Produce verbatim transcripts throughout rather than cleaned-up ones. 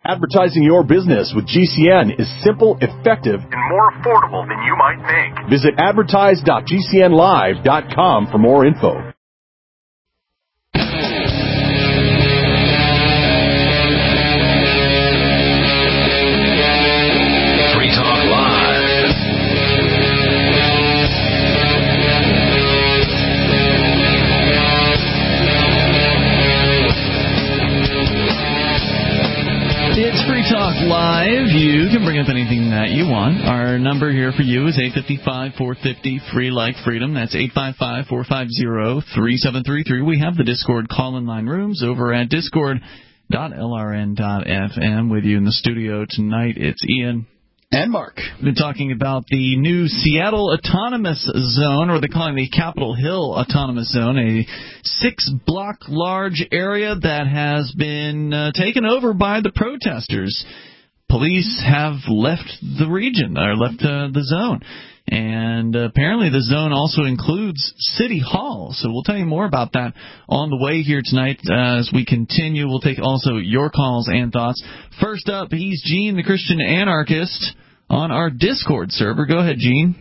Advertising your business with G C N is simple, effective, and more affordable than you might think. Visit advertise dot g c n live dot com for more info. It's Free Talk Live. You can bring up anything that you want. Our number here for you is eight five five, four five zero, free like freedom. That's eight five five, four five zero, three seven three three. We have the Discord call-in line rooms over at discord dot l r n dot f m. With you in the studio tonight, it's Ian. And Mark. We've been talking about the new Seattle Autonomous Zone, or they're calling the Capitol Hill Autonomous Zone, a six-block large area that has been uh, taken over by the protesters. Police have left the region, or left uh, the zone. And uh, apparently the zone also includes City Hall. So we'll tell you more about that on the way here tonight uh, as we continue. We'll take also your calls and thoughts. First up, he's Gene, the Christian anarchist, on our Discord server. Go ahead, Gene.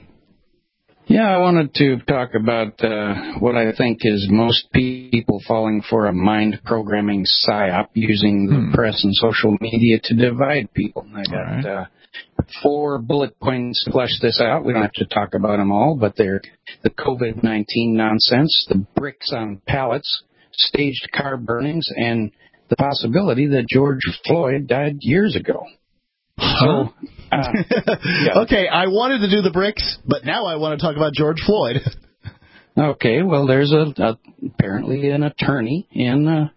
Yeah, I wanted to talk about uh, what I think is most people falling for a mind programming psyop using the hmm. press and social media to divide people. I got right. uh, four bullet points to flesh this out. We don't have to talk about them all, but they're the COVID nineteen nonsense, the bricks on pallets, staged car burnings, and the possibility that George Floyd died years ago. Huh? So, uh, yeah. Okay, I wanted to do the bricks, but now I want to talk about George Floyd. Okay, well, there's a, a apparently an attorney in uh,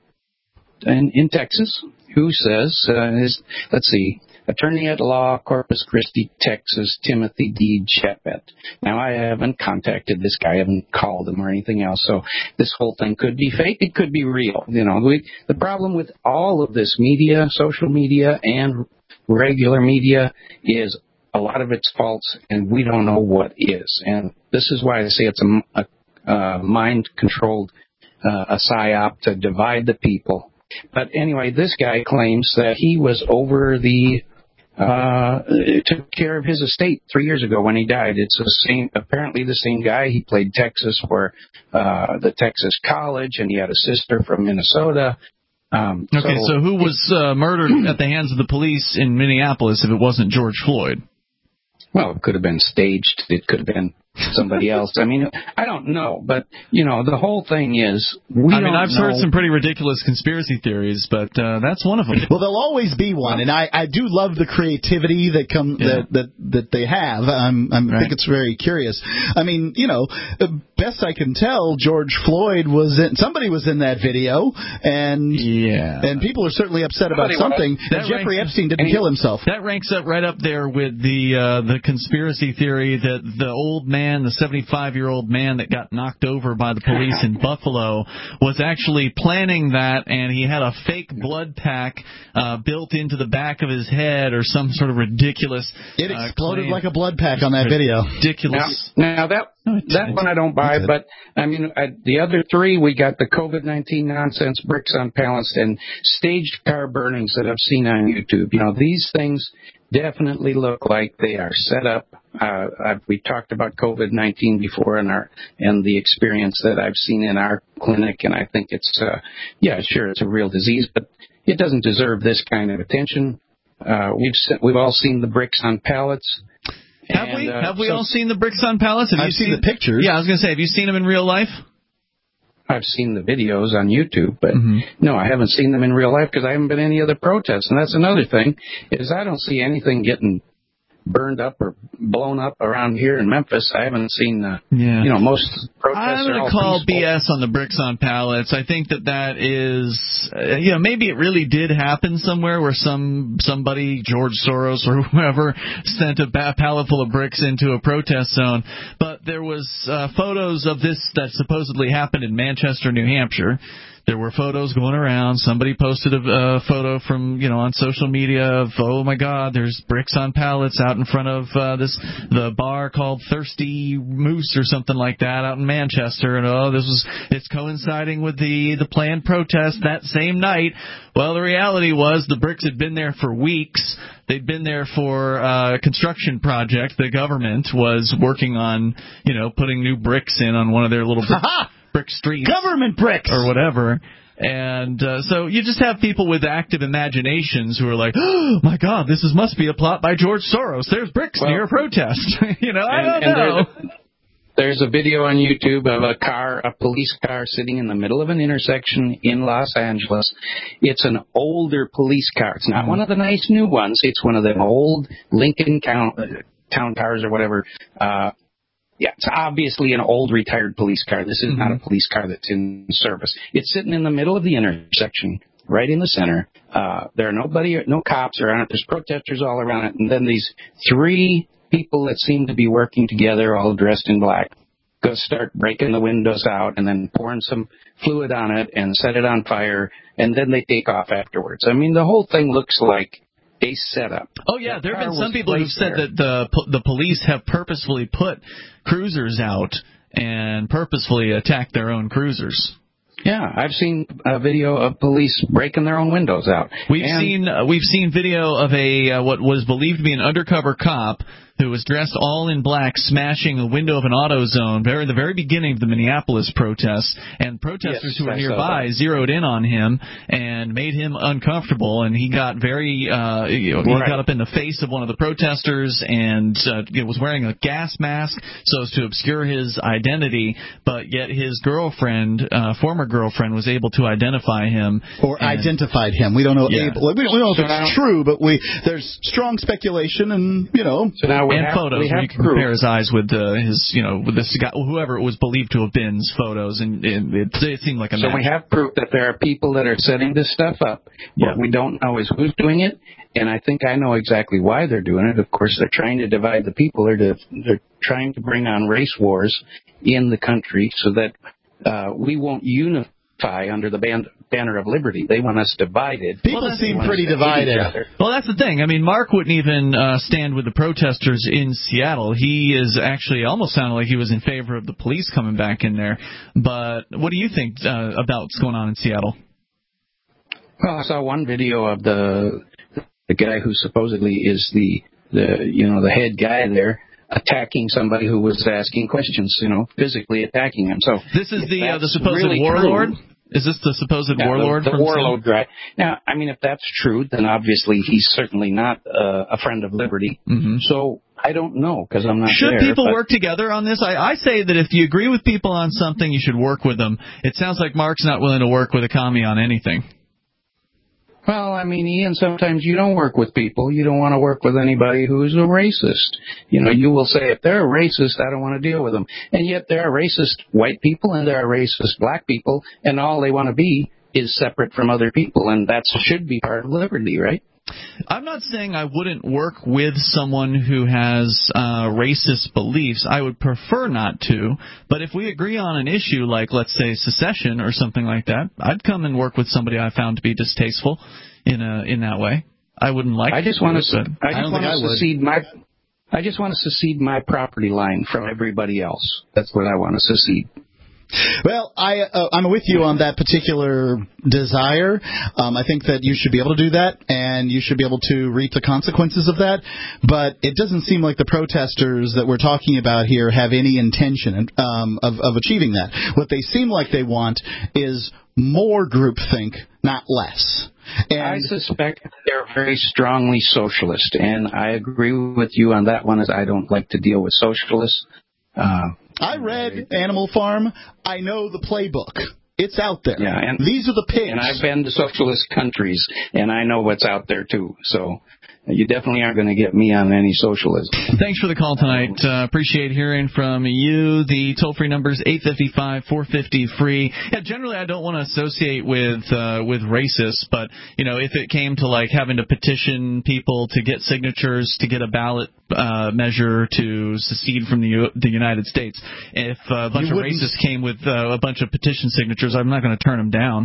in, in Texas who says, uh, his, let's see, attorney at law, Corpus Christi, Texas, Timothy D. Chapet. Now, I haven't contacted this guy, I haven't called him or anything else, so this whole thing could be fake, it could be real. You know, we, the problem with all of this media, social media, and regular media is a lot of it's false, and we don't know what is. And this is why I say it's a, a, a mind-controlled uh, a psyop to divide the people. But anyway, this guy claims that he was over the uh took care of his estate three years ago when he died. It's the same, apparently the same guy. He played Texas for uh the Texas College, and he had a sister from Minnesota. Um, okay, so, so who was uh, murdered at the hands of the police in Minneapolis if it wasn't George Floyd? Well, it could have been staged. It could have been somebody else. I mean, I don't know, but you know, the whole thing is we. I mean, don't I've know. heard some pretty ridiculous conspiracy theories, but uh, that's one of them. Well, there'll always be one, and I, I do love the creativity that come yeah. that, that that they have. I'm, I'm, right. I think it's very curious. I mean, you know, best I can tell, George Floyd was in, somebody was in that video, and yeah, and people are certainly upset about something. And Jeffrey ranks, Epstein didn't kill himself. That ranks up right up there with the uh, the conspiracy theory that the old man, the seventy-five-year-old man that got knocked over by the police in Buffalo, was actually planning that, and he had a fake blood pack uh, built into the back of his head or some sort of ridiculous. It exploded uh, like a blood pack on that video. Ridiculous. Now, now that that one I don't buy, but I mean I, the other three, we got the COVID nineteen nonsense, bricks on pallets, and staged car burnings that I've seen on YouTube. You know, these things definitely look like they are set up. Uh, I've, we talked about COVID nineteen before and our and the experience that I've seen in our clinic, and I think it's, uh, yeah, sure, it's a real disease, but it doesn't deserve this kind of attention. Uh, we've we've all seen the bricks on pallets. Have and, we? Uh, have we so, all seen the bricks on pallets? Have I've you seen, seen the pictures. Yeah, I was going to say, have you seen them in real life? I've seen the videos on YouTube, but mm-hmm. no, I haven't seen them in real life because I haven't been to any other protests. And that's another thing, is I don't see anything getting burned up or blown up around here in Memphis. I haven't seen, uh, yeah. you know, most protests I'm are all going to call peaceful. B S on the bricks on pallets. I think that that is, uh, you know, maybe it really did happen somewhere where some somebody, George Soros or whoever, sent a ba- pallet full of bricks into a protest zone. But there was uh, photos of this that supposedly happened in Manchester, New Hampshire. There were photos going around. Somebody posted a uh, photo from, you know, on social media of, oh my God, there's bricks on pallets out in front of uh, this the bar called Thirsty Moose or something like that out in Manchester. And oh, this was it's coinciding with the the planned protest that same night. Well, the reality was the bricks had been there for weeks. They'd been there for a construction project. The government was working on, you know, putting new bricks in on one of their little brick, brick streets. Government bricks! Or whatever. And uh, so you just have people with active imaginations who are like, oh, my God, this is, must be a plot by George Soros. There's bricks well, near a protest. you know, I don't and, and know. There's a, there's a video on YouTube of a car, a police car sitting in the middle of an intersection in Los Angeles. It's an older police car. It's not one of the nice new ones. It's one of them old Lincoln town, uh, town cars or whatever. Uh, yeah, it's obviously an old retired police car. This is mm-hmm. not a police car that's in service. It's sitting in the middle of the intersection, right in the center. Uh, there are nobody, no cops around it. There's protesters all around it. And then these three people that seem to be working together, all dressed in black, go start breaking the windows out and then pouring some fluid on it and set it on fire, and then they take off afterwards. I mean, the whole thing looks like a setup. Oh, yeah, there have been some people who've said there. that the the police have purposefully put cruisers out and purposefully attacked their own cruisers. Yeah, I've seen a video of police breaking their own windows out. We've and seen uh, we've seen video of a uh, what was believed to be an undercover cop who was dressed all in black, smashing a window of an AutoZone very the very beginning of the Minneapolis protests, and protesters yes, who were I nearby zeroed in on him and made him uncomfortable, and he got very uh, you know, he right. got up in the face of one of the protesters and uh, was wearing a gas mask so as to obscure his identity, but yet his girlfriend, uh, former girlfriend, was able to identify him or and, identified him. We don't know. Yeah. Able, we don't know if so it's now, true, but we there's strong speculation, and you know. So now we and have, photos we have where you can proof. compare his eyes with uh, his, you know, with this guy, whoever it was believed to have been's photos, and it, it, it seemed like a So match. we have proof that there are people that are setting this stuff up. Yeah. What we don't know is who's doing it, and I think I know exactly why they're doing it. Of course, they're trying to divide the people. They're, to, they're trying to bring on race wars in the country so that uh, we won't unify under the ban- banner of liberty. They want us divided. People well, seem pretty divided. Well, that's the thing. I mean, Mark wouldn't even uh, stand with the protesters in Seattle. He is actually almost sounded like he was in favor of the police coming back in there. But what do you think uh, about what's going on in Seattle? Well, I saw one video of the the guy who supposedly is the the you know the head guy there attacking somebody who was asking questions, you know, physically attacking him. So this is the uh, the supposed really warlord. True, Is this the supposed yeah, warlord? The, the from warlord guy. Now, I mean, if that's true, then obviously he's certainly not uh, a friend of liberty. Mm-hmm. So I don't know because I'm not Should there. Should people but... work together on this? I, I say that if you agree with people on something, you should work with them. It sounds like Mark's not willing to work with a commie on anything. Well, I mean, Ian, sometimes you don't work with people. You don't want to work with anybody who's a racist. You know, you will say, if they're a racist, I don't want to deal with them. And yet there are racist white people and there are racist black people, and all they want to be is separate from other people, and that should be part of liberty, right? I'm not saying I wouldn't work with someone who has uh, racist beliefs. I would prefer not to. But if we agree on an issue like, let's say, secession or something like that, I'd come and work with somebody I found to be distasteful in a in that way. I wouldn't like. I just to want do to. it, I just want to secede my. I just want to secede my property line from everybody else. That's what I want to secede. Well, I, uh, I'm with you on that particular desire. Um, I think that you should be able to do that, and you should be able to reap the consequences of that. But it doesn't seem like the protesters that we're talking about here have any intention um, of, of achieving that. What they seem like they want is more groupthink, not less. And I suspect they're very strongly socialist, and I agree with you on that one, as I don't like to deal with socialists. Uh, I read Animal Farm. I know the playbook. It's out there. Yeah, and, these are the pigs. And I've been to socialist countries, and I know what's out there, too. So you definitely aren't going to get me on any socialism. Thanks for the call tonight. Uh, appreciate hearing from you. The toll-free number is eight five five, four five zero, free. Yeah, generally, I don't want to associate with uh, with racists, but you know, if it came to like having to petition people to get signatures to get a ballot uh, measure to secede from the U- the United States. If uh, a bunch You of wouldn't- racists came with uh, a bunch of petition signatures, I'm not going to turn them down.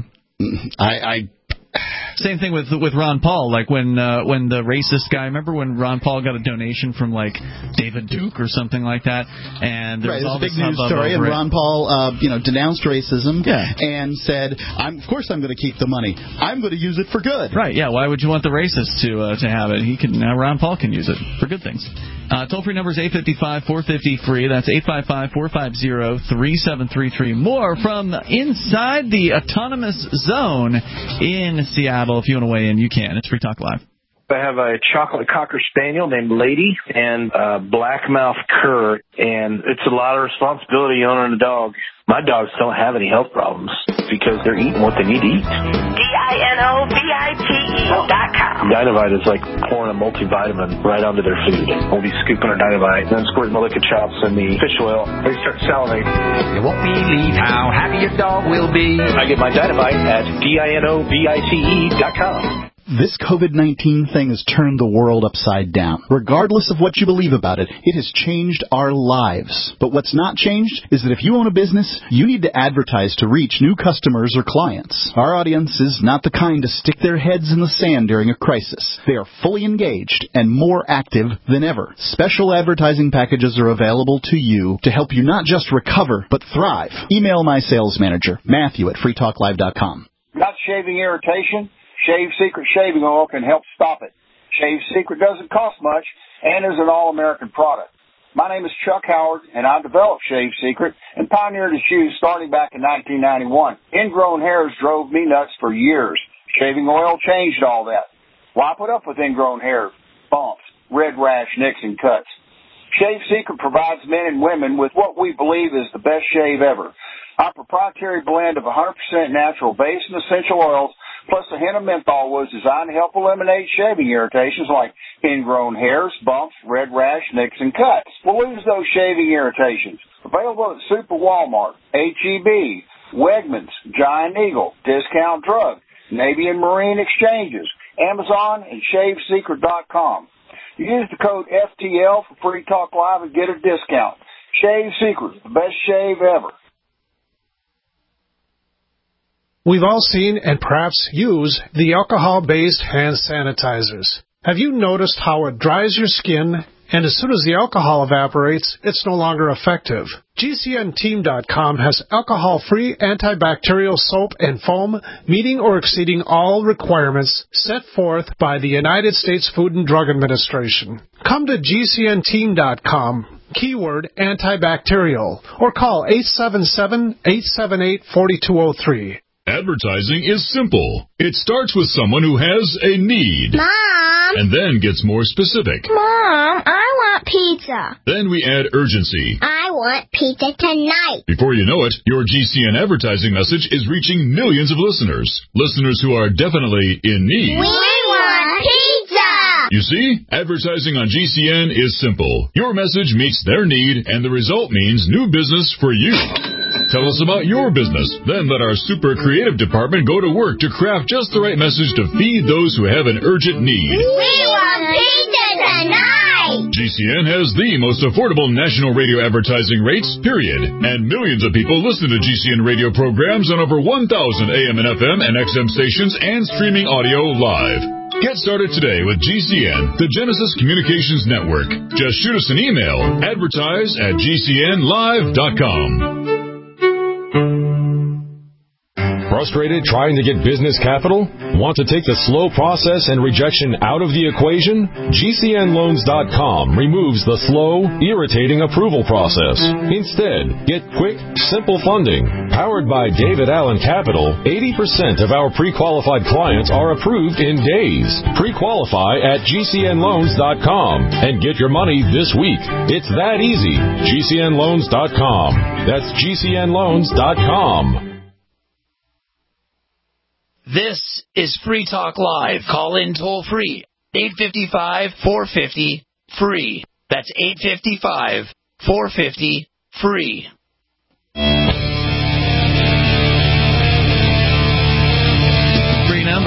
I, I Same thing with with Ron Paul. Like when uh, when the racist guy, remember when Ron Paul got a donation from like David Duke or something like that, and there right, was it was all a big this news hubbub story, and over it. Ron Paul, uh, you know, denounced racism Yeah. and said, "I'm of course I'm going to keep the money. I'm going to use it for good." Right? Yeah. Why would you want the racist to uh, to have it? He can now. Ron Paul can use it for good things. Uh, toll free number is eight five five, four five zero, free. That's eight five five, four five zero, three seven three three. More from inside the autonomous zone in Seattle. If you want to weigh in, you can. It's Free Talk Live. I have a chocolate cocker spaniel named Lady and a blackmouth cur, and it's a lot of responsibility owning a dog. My dogs don't have any health problems because they're eating what they need to eat. D I N O V I T E dot com. Dynovite is like pouring a multivitamin right onto their food. We'll be scooping our Dynovite, then squirting the liquid chops in the fish oil. They start salivating. You won't believe how happy your dog will be. I get my Dynovite at D I N O V I T E dot com. This COVID nineteen thing has turned the world upside down. Regardless of what you believe about it, it has changed our lives. But what's not changed is that if you own a business, you need to advertise to reach new customers or clients. Our audience is not the kind to stick their heads in the sand during a crisis. They are fully engaged and more active than ever. Special advertising packages are available to you to help you not just recover, but thrive. Email my sales manager, Matthew at free talk live dot com. Got shaving irritation? Shave Secret Shaving Oil can help stop it. Shave Secret doesn't cost much and is an all-American product. My name is Chuck Howard, and I developed Shave Secret and pioneered its use starting back in nineteen ninety-one. Ingrown hairs drove me nuts for years. Shaving oil changed all that. Why put up with ingrown hair, bumps, red rash, nicks, and cuts? Shave Secret provides men and women with what we believe is the best shave ever. Our proprietary blend of one hundred percent natural base and essential oils plus a hint of menthol was designed to help eliminate shaving irritations like ingrown hairs, bumps, red rash, nicks, and cuts. We'll lose those shaving irritations. Available at Super Walmart, H E B, Wegmans, Giant Eagle, Discount Drug, Navy and Marine Exchanges, Amazon, and shave secret dot com. Use the code F T L for Free Talk Live and get a discount. Shave Secret, the best shave ever. We've all seen and perhaps use the alcohol-based hand sanitizers. Have you noticed how it dries your skin, and as soon as the alcohol evaporates, it's no longer effective? G C N team dot com has alcohol-free antibacterial soap and foam meeting or exceeding all requirements set forth by the United States Food and Drug Administration. Come to G C N team dot com. Keyword antibacterial, or call eight seven seven, eight seven eight, four two zero three. Advertising is simple. It starts with someone who has a need. Mom! And then gets more specific. Mom, I want pizza. Then we add urgency. I want pizza tonight. Before you know it, your G C N advertising message is reaching millions of listeners. Listeners who are definitely in need. We want pizza! You see, advertising on G C N is simple. Your message meets their need, and the result means new business for you. Tell us about your business. Then let our super creative department go to work to craft just the right message to feed those who have an urgent need. We want pizza tonight! G C N has the most affordable national radio advertising rates, period. And millions of people listen to G C N radio programs on over one thousand A M and F M and X M stations and streaming audio live. Get started today with G C N, the Genesis Communications Network. Just shoot us an email, advertise at G C N live dot com. Frustrated trying to get business capital? Want to take the slow process and rejection out of the equation? G C N loans dot com removes the slow, irritating approval process. Instead, get quick, simple funding. Powered by David Allen Capital, eighty percent of our pre-qualified clients are approved in days. Pre-qualify at G C N loans dot com and get your money this week. It's that easy. G C N loans dot com. That's G C N loans dot com. This is Free Talk Live. Call in toll free. eight five five, four five zero, free. That's eight five five, four five zero, free. Free number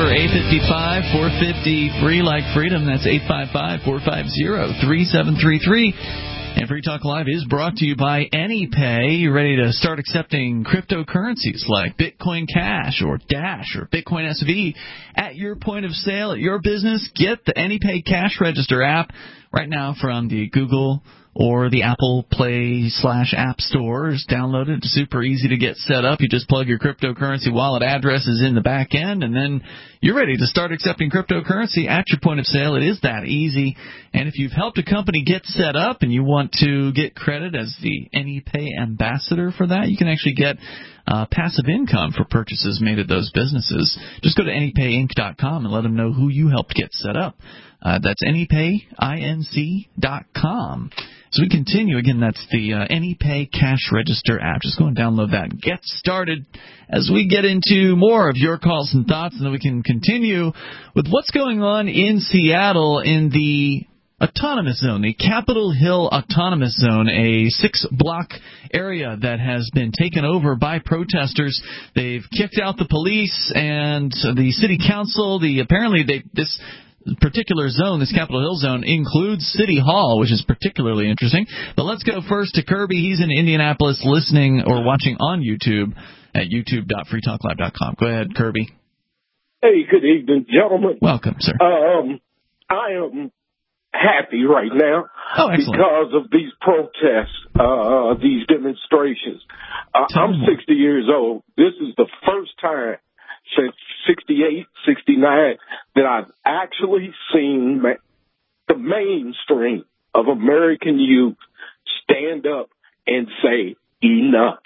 number, eight five five, four five zero, free like freedom. That's eight five five, four five zero, three seven three three. And Free Talk Live is brought to you by AnyPay. You ready to start accepting cryptocurrencies like Bitcoin Cash or Dash or Bitcoin S V at your point of sale at your business? Get the AnyPay Cash Register app right now from the Google or the Apple Play slash App Stores. Download it. It's super easy to get set up. You just plug your cryptocurrency wallet addresses in the back end, and then you're ready to start accepting cryptocurrency at your point of sale. It is that easy. And if you've helped a company get set up and you want to get credit as the AnyPay ambassador for that, you can actually get uh, passive income for purchases made at those businesses. Just go to any pay inc dot com and let them know who you helped get set up. Uh, that's any pay inc dot com. So we continue. Again, that's the uh, AnyPay Cash Register app. Just go and download that and get started as we get into more of your calls and thoughts, and then we can continue with what's going on in Seattle in the Autonomous Zone, the Capitol Hill Autonomous Zone, a six-block area that has been taken over by protesters. They've kicked out the police and the city council. The apparently they this. particular zone, this Capitol Hill zone, includes City Hall, which is particularly interesting. But let's go first to Kirby. He's in Indianapolis listening or watching on YouTube at youtube dot free talk live dot com. Go ahead, Kirby. Hey, good evening, gentlemen. Welcome, sir. Um, I am happy right now oh, because of these protests, uh, these demonstrations. Uh, I'm sixty years old. This is the first time since sixty-eight, sixty-nine that I've actually seen the mainstream of American youth stand up and say enough.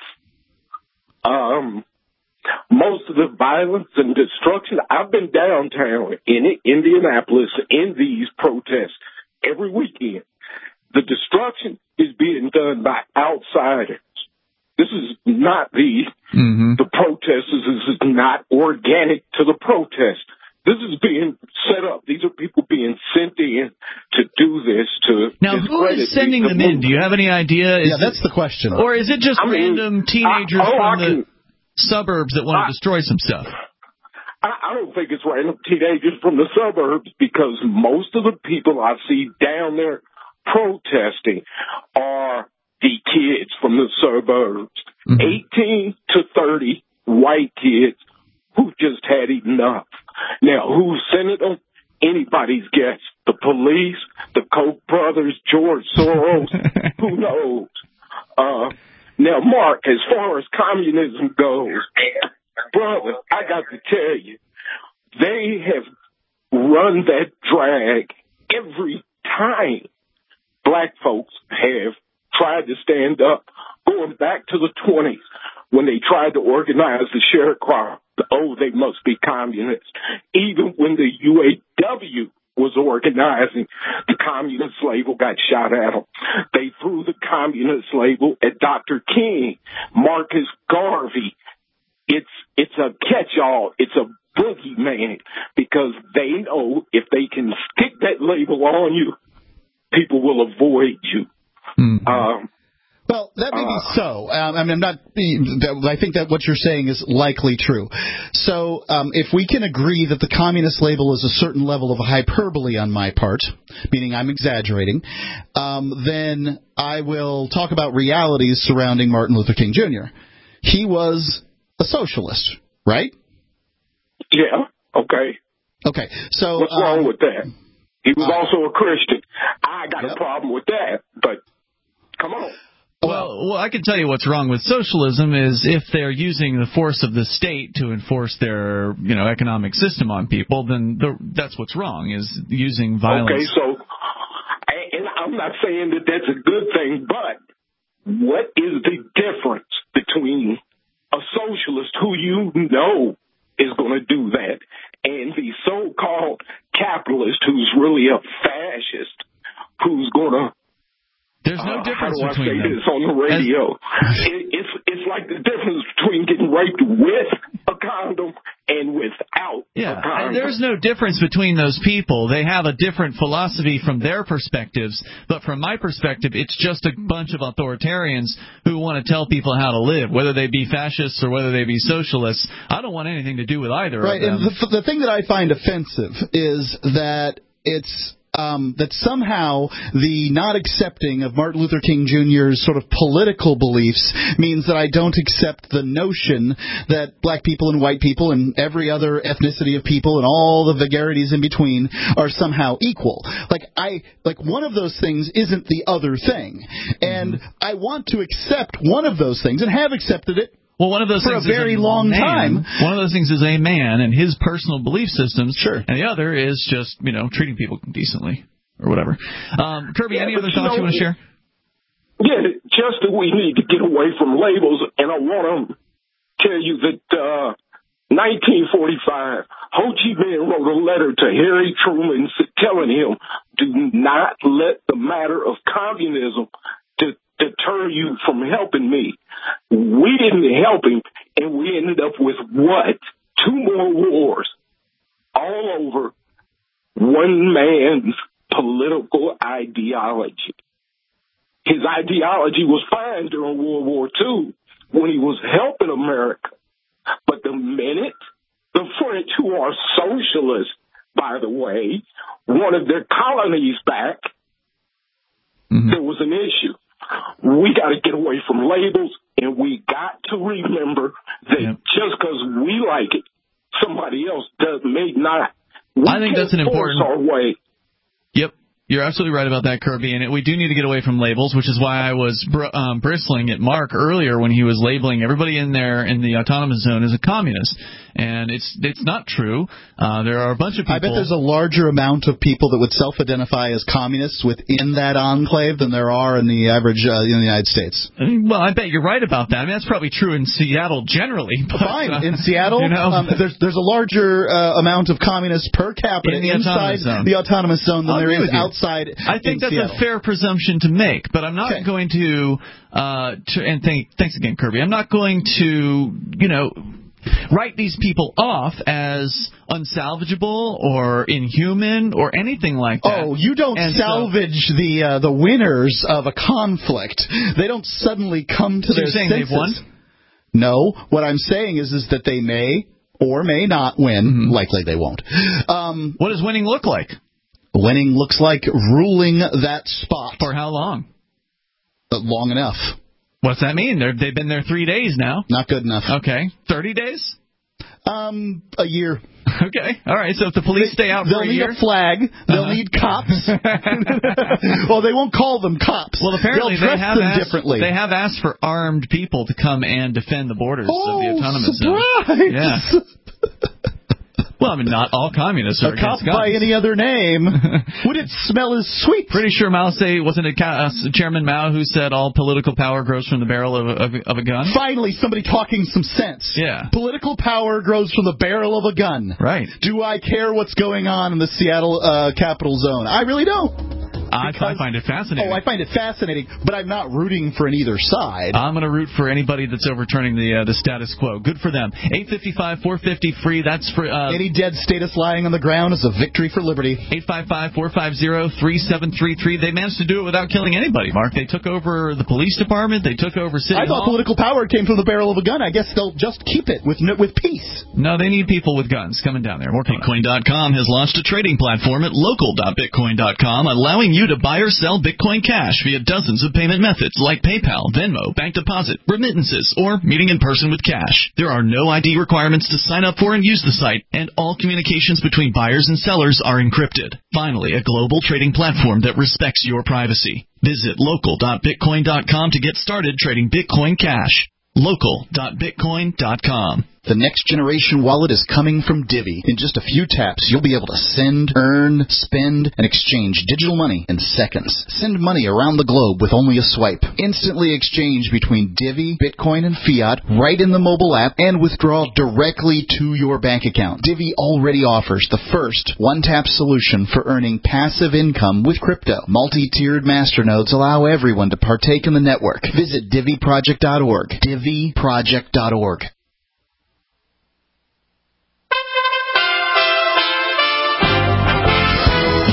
Um, most of the violence and destruction, I've been downtown in Indianapolis in these protests every weekend. The destruction is being done by outsiders. This is not the mm-hmm. the protesters. This is not organic to the protest. This is being set up. These are people being sent in to do this. To now, who is sending them in? Do you have any idea? Is yeah, that's the question. Or is it just I mean, random teenagers I, oh, from I the can, suburbs that want I, to destroy some stuff? I, I don't think it's random teenagers from the suburbs, because most of the people I see down there protesting are the kids from the suburbs, mm-hmm. eighteen to thirty white kids who just had enough. Now, who sent them? Anybody's guess. The police, the Koch brothers, George Soros, who knows? Uh, now, Mark, as far as communism goes, brother, I got to tell you, they have run that drag every time black folks have tried to stand up, going back to the twenties when they tried to organize the sharecropper. Oh, they must be communists. Even when the U A W was organizing, the communist label got shot at them. They threw the communist label at Doctor King, Marcus Garvey. It's it's a catch-all. It's a boogeyman, because they know if they can stick that label on you, people will avoid you. Mm-hmm. Um, well, that may be so. Um, I mean, I'm not. I think that what you're saying is likely true. So, um, if we can agree that the communist label is a certain level of hyperbole on my part, meaning I'm exaggerating, um, then I will talk about realities surrounding Martin Luther King Junior He was a socialist, right? Yeah. Okay. Okay. So what's wrong um, with that? He was uh, also a Christian. I got yep. a problem with that, but come on. Well, well, I can tell you what's wrong with socialism is if they're using the force of the state to enforce their, you know, economic system on people, then the, that's what's wrong, is using violence. Okay, so, and I'm not saying that that's a good thing, but what is the difference between a socialist who you know is going to do that and the so-called capitalist who's really a fascist who's going to There's no uh, difference how do I between say them. this on the radio? As... it, it's it's like the difference between getting raped with a condom and and without Yeah, a Congress. and there's no difference between those people. They have a different philosophy from their perspectives, but from my perspective, it's just a bunch of authoritarians who want to tell people how to live, whether they be fascists or whether they be socialists. I don't want anything to do with either right, of them. And the, the thing that I find offensive is that it's Um, that somehow the not accepting of Martin Luther King Junior's sort of political beliefs means that I don't accept the notion that black people and white people and every other ethnicity of people and all the vagaries in between are somehow equal. Like I, like one of those things isn't the other thing, and mm-hmm. I want to accept one of those things and have accepted it. Well, one of those for things a very is a long man. time. One of those things is a man and his personal belief systems. Sure. And the other is just, you know, treating people decently or whatever. Um, Kirby, yeah, any other you thoughts know, you want to share? Yeah, just that we need to get away from labels. And I want to tell you that uh, nineteen forty-five, Ho Chi Minh wrote a letter to Harry Truman telling him, do not let the matter of communism to deter you from helping me. We didn't help him, and we ended up with what? Two more wars all over one man's political ideology. His ideology was fine during World War Two when he was helping America. But the minute the French, who are socialists, by the way, wanted their colonies back, mm-hmm. there was an issue. We got to get away from labels, and we got to remember that yep. just because we like it, somebody else does may not. We I think that's an important our way. Yep. You're absolutely right about that, Kirby, and we do need to get away from labels, which is why I was br- um, bristling at Mark earlier when he was labeling everybody in there in the autonomous zone as a communist. And it's it's not true. Uh, there are a bunch of people... I bet there's a larger amount of people that would self-identify as communists within that enclave than there are in the average uh, in the United States. Well, I bet you're right about that. I mean, that's probably true in Seattle generally. But, Fine. Uh, in Seattle, you know, um, there's there's a larger uh, amount of communists per capita in the inside autonomous the autonomous zone than I'll there is outside. Outside I think that's Seattle. a fair presumption to make, but I'm not okay. going to, uh, to and thank, thanks again, Kirby. I'm not going to, you know, write these people off as unsalvageable or inhuman or anything like that. Oh, you don't and salvage so, the uh, the winners of a conflict. They don't suddenly come to so their you're saying senses. They've won? No, what I'm saying is is that they may or may not win. Mm-hmm. Likely they won't. Um, what does winning look like? Winning looks like ruling that spot. For how long? Uh, long enough. What's that mean? They're, they've been there three days now. Not good enough. Okay. thirty days? Um, a year. Okay. All right. So if the police they, stay out for a year... year... They'll need a flag. They'll uh-huh. need cops. Well, they won't call them cops. Well, apparently They'll dress they have them asked, differently. They have asked for armed people to come and defend the borders oh, of the autonomous surprise. zone. Yeah. Well, I mean, not all communists are a cop against guns. by any other name. Would it smell as sweet? Pretty sure Mao say wasn't it uh, Chairman Mao who said all political power grows from the barrel of a, of, of a gun? Finally, somebody talking some sense. Yeah. Political power grows from the barrel of a gun. Right. Do I care what's going on in the Seattle uh, capital zone? I really don't. I, I find it fascinating. Oh, I find it fascinating, but I'm not rooting for an either side. I'm going to root for anybody that's overturning the uh, the status quo. Good for them. eight fifty-five, four fifty, free. That's for... Uh, Any dead status lying on the ground is a victory for liberty. eight five five, four five zero, three seven three three. They managed to do it without killing anybody, Mark. They took over the police department. They took over City I thought Hall. Political power came from the barrel of a gun. I guess they'll just keep it with with peace. No, they need people with guns coming down there. More Bitcoin dot com has launched a trading platform at local dot bitcoin dot com, allowing you to buy or sell Bitcoin Cash via dozens of payment methods like PayPal, Venmo, bank deposit, remittances, or meeting in person with cash. There are no I D requirements to sign up for and use the site, and all communications between buyers and sellers are encrypted. Finally, a global trading platform that respects your privacy. Visit local dot bitcoin dot com to get started trading Bitcoin Cash. local dot bitcoin dot com. The next generation wallet is coming from Divvy. In just a few taps, you'll be able to send, earn, spend, and exchange digital money in seconds. Send money around the globe with only a swipe. Instantly exchange between Divvy, Bitcoin, and fiat right in the mobile app and withdraw directly to your bank account. Divvy already offers the first one-tap solution for earning passive income with crypto. Multi-tiered masternodes allow everyone to partake in the network. Visit Divvy Project dot org. Divvy Project dot org.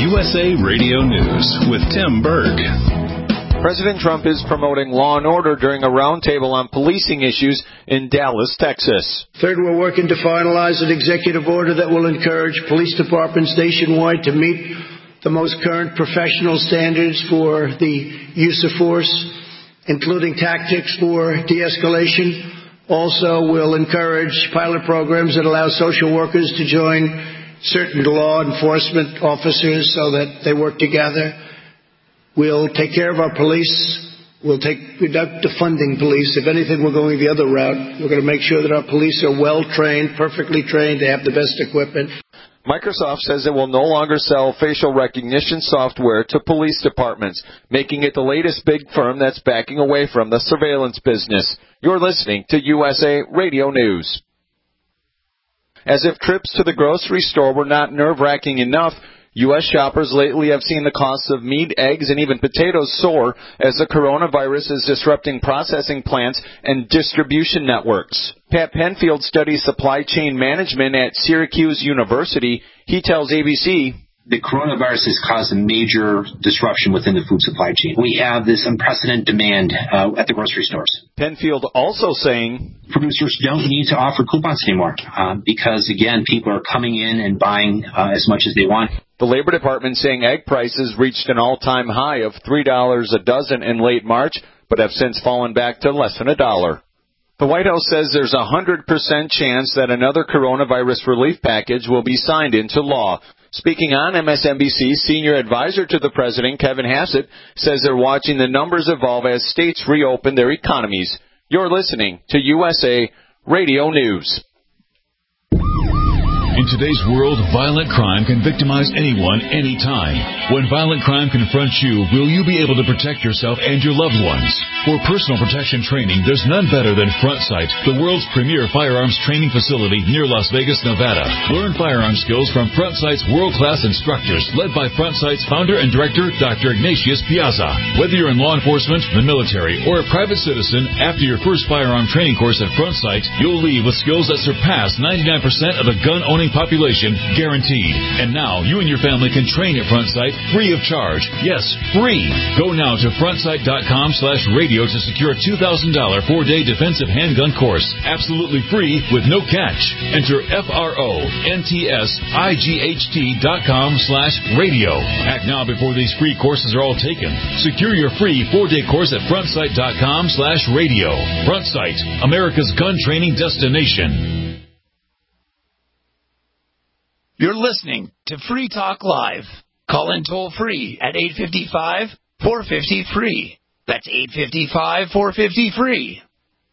U S A Radio News with Tim Berg. President Trump is promoting law and order during a roundtable on policing issues in Dallas, Texas. Third, we're working to finalize an executive order that will encourage police departments nationwide to meet the most current professional standards for the use of force, including tactics for de-escalation. Also, we'll encourage pilot programs that allow social workers to join certain law enforcement officers so that they work together. We'll take care of our police. We'll take, we're not defunding police. If anything, we're going the other route. We're going to make sure that our police are well-trained, perfectly trained, they have the best equipment. Microsoft says it will no longer sell facial recognition software to police departments, making it the latest big firm that's backing away from the surveillance business. You're listening to U S A Radio News. As if trips to the grocery store were not nerve-wracking enough, U S shoppers lately have seen the costs of meat, eggs, and even potatoes soar as the coronavirus is disrupting processing plants and distribution networks. Pat Penfield studies supply chain management at Syracuse University. He tells A B C, the coronavirus has caused a major disruption within the food supply chain. We have this unprecedented demand uh, at the grocery stores. Penfield also saying producers don't need to offer coupons anymore uh, because, again, people are coming in and buying uh, as much as they want. The Labor Department saying egg prices reached an all-time high of three dollars a dozen in late March, but have since fallen back to less than a dollar. The White House says there's a one hundred percent chance that another coronavirus relief package will be signed into law. Speaking on M S N B C, senior advisor to the president, Kevin Hassett, says they're watching the numbers evolve as states reopen their economies. You're listening to U S A Radio News. In today's world, violent crime can victimize anyone, anytime. When violent crime confronts you, will you be able to protect yourself and your loved ones? For personal protection training, there's none better than Front Sight, the world's premier firearms training facility near Las Vegas, Nevada. Learn firearm skills from Front Sight's world-class instructors, led by Front Sight's founder and director, Doctor Ignatius Piazza. Whether you're in law enforcement, the military, or a private citizen, after your first firearm training course at Front Sight, you'll leave with skills that surpass ninety-nine percent of the gun-owning population, guaranteed. And now you and your family can train at Front Sight free of charge. Yes, free. Go now to frontsight.com slash radio to secure a two thousand dollars four-day defensive handgun course. Absolutely free with no catch. Enter F-R-O-N-T-S-I-G-H-T dot com slash radio. Act now before these free courses are all taken. Secure your free four-day course at frontsight.com slash radio. Front Sight, America's gun training destination. You're listening to Free Talk Live. Call in toll free at eight five five, four five zero, free. That's eight five five, four five zero, free.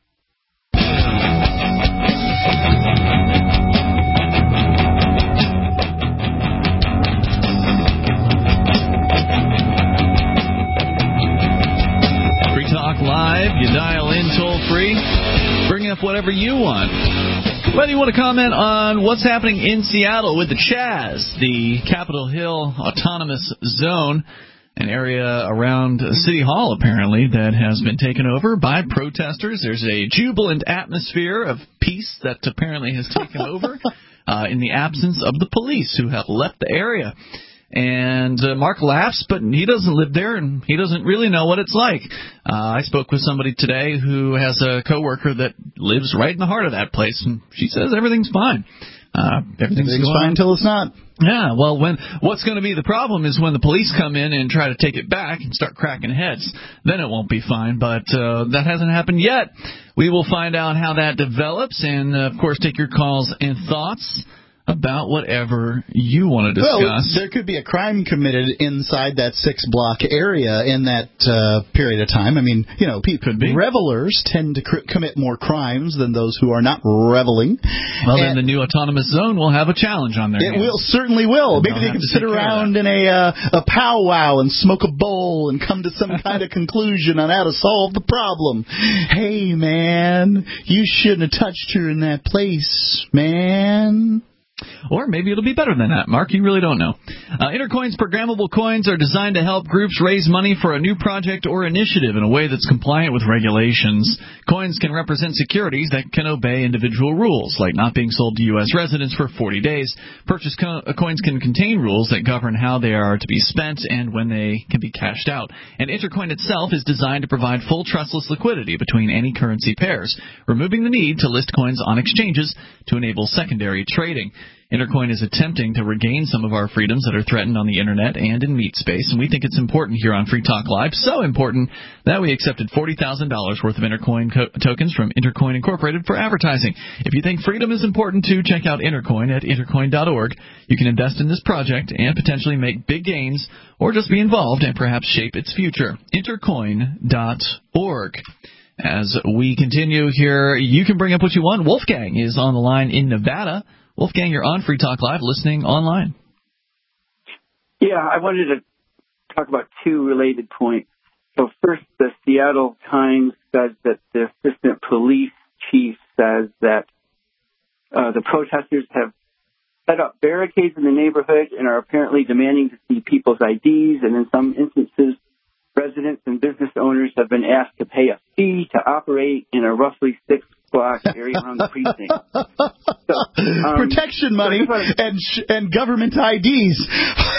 Free Talk Live. You dial in toll free. Bring up whatever you want. Whether you want to comment on what's happening in Seattle with the Chaz, the Capitol Hill Autonomous Zone, an area around City Hall, apparently, that has been taken over by protesters. There's a jubilant atmosphere of peace that apparently has taken over uh, in the absence of the police who have left the area. And uh, Mark laughs, but he doesn't live there, and he doesn't really know what it's like. Uh, I spoke with somebody today who has a coworker that lives right in the heart of that place, and she says everything's fine. Uh, everything's, everything's fine until it's not. Yeah, well, when what's going to be the problem is when the police come in and try to take it back and start cracking heads. Then it won't be fine, but uh, that hasn't happened yet. We will find out how that develops and, uh, of course, take your calls and thoughts about whatever you want to discuss. Well, there could be a crime committed inside that six-block area in that uh, period of time. I mean, you know, pe- could be. revelers tend to cr- commit more crimes than those who are not reveling. Well, and then the new autonomous zone will have a challenge on their It hands. will, certainly will. They'll Maybe they have can to sit take care of around in a, uh, a powwow and smoke a bowl and come to some kind of conclusion on how to solve the problem. Hey, man, you shouldn't have touched her in that place, man. Or maybe it'll be better than that, Mark. You really don't know. Uh, Intercoin's programmable coins are designed to help groups raise money for a new project or initiative in a way that's compliant with regulations. Coins can represent securities that can obey individual rules, like not being sold to U S residents for forty days. Purchase co- coins can contain rules that govern how they are to be spent and when they can be cashed out. And Intercoin itself is designed to provide full trustless liquidity between any currency pairs, removing the need to list coins on exchanges to enable secondary trading. Intercoin is attempting to regain some of our freedoms that are threatened on the Internet and in meat space, and we think it's important here on Free Talk Live, so important that we accepted forty thousand dollars worth of Intercoin co- tokens from Intercoin Incorporated for advertising. If you think freedom is important too, check out Intercoin at intercoin dot org. You can invest in this project and potentially make big gains, or just be involved and perhaps shape its future. intercoin dot org. As we continue here, you can bring up what you want. Wolfgang is on the line in Nevada. Wolfgang, you're on Free Talk Live, listening online. Yeah, I wanted to talk about two related points. So first, the Seattle Times says that the assistant police chief says that uh, the protesters have set up barricades in the neighborhood and are apparently demanding to see people's I Ds, and in some instances, residents and business owners have been asked to pay a fee to operate in a roughly six block area around the precinct. So, um, protection money so and sh- and government I Ds.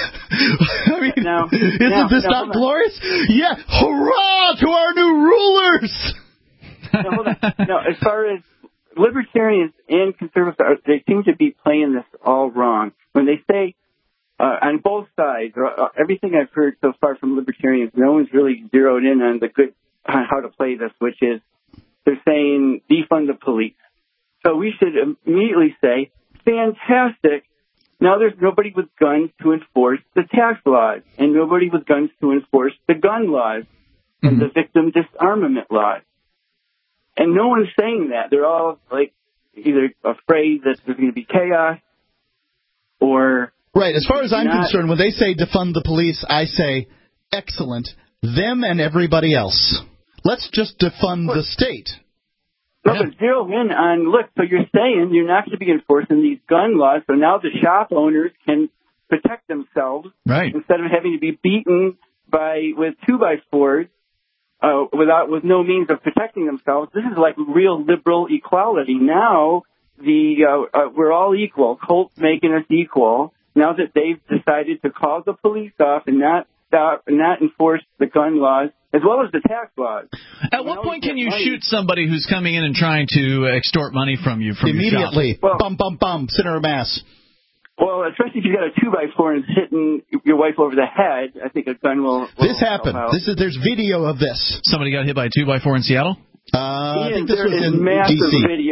I mean, now, isn't now, this now, not glorious? Yeah, hurrah to our new rulers! Now, hold on. Now, as far as libertarians and conservatives, are, they seem to be playing this all wrong. When they say, uh, on both sides, or, uh, everything I've heard so far from libertarians, no one's really zeroed in on the good, on how to play this, which is, they're saying defund the police. So we should immediately say, fantastic. Now there's nobody with guns to enforce the tax laws and nobody with guns to enforce the gun laws and mm-hmm. the victim disarmament laws. And no one's saying that. They're all like either afraid that there's going to be chaos or... Right. As far as I'm not concerned, when they say defund the police, I say, excellent. Them and everybody else. Let's just defund the state. No, yeah. But zero in on, look, so you're saying you're not going to be enforcing these gun laws, so now the shop owners can protect themselves right. instead of having to be beaten by with two-by-fours uh, without with no means of protecting themselves. This is like real liberal equality. Now the uh, uh, we're all equal. Colt's making us equal. Now that they've decided to call the police off and not stop and not enforce the gun laws, as well as the tax laws. At what point can you money. shoot somebody who's coming in and trying to extort money from you from immediately? Your shop? Well, bum, bum, bum, center of mass. Well, especially if you got a two by four and it's hitting your wife over the head, I think a gun will. will this happened. This is there's video of this. Somebody got hit by a two by four in Seattle. Uh, I think this there was is in massive D C. Video.